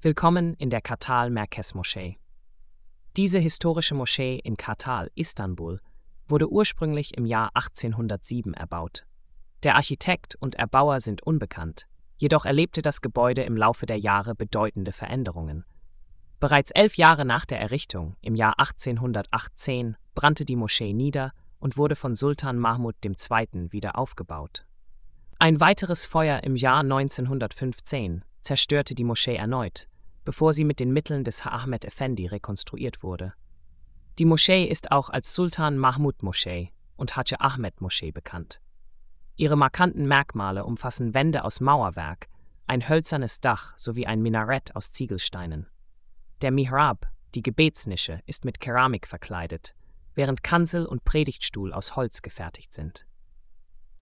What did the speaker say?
Willkommen in der Kartal-Merkez-Moschee. Diese historische Moschee in Kartal, Istanbul, wurde ursprünglich im Jahr 1807 erbaut. Der Architekt und Erbauer sind unbekannt, jedoch erlebte das Gebäude im Laufe der Jahre bedeutende Veränderungen. Bereits 11 Jahre nach der Errichtung, im Jahr 1818, brannte die Moschee nieder und wurde von Sultan Mahmud II. Wieder aufgebaut. Ein weiteres Feuer im Jahr 1915 zerstörte die Moschee erneut, bevor sie mit den Mitteln des Ahmed Effendi rekonstruiert wurde. Die Moschee ist auch als Sultan Mahmud Moschee und Hadj Ahmed Moschee bekannt. Ihre markanten Merkmale umfassen Wände aus Mauerwerk, ein hölzernes Dach sowie ein Minarett aus Ziegelsteinen. Der Mihrab, die Gebetsnische, ist mit Keramik verkleidet, während Kanzel und Predigtstuhl aus Holz gefertigt sind.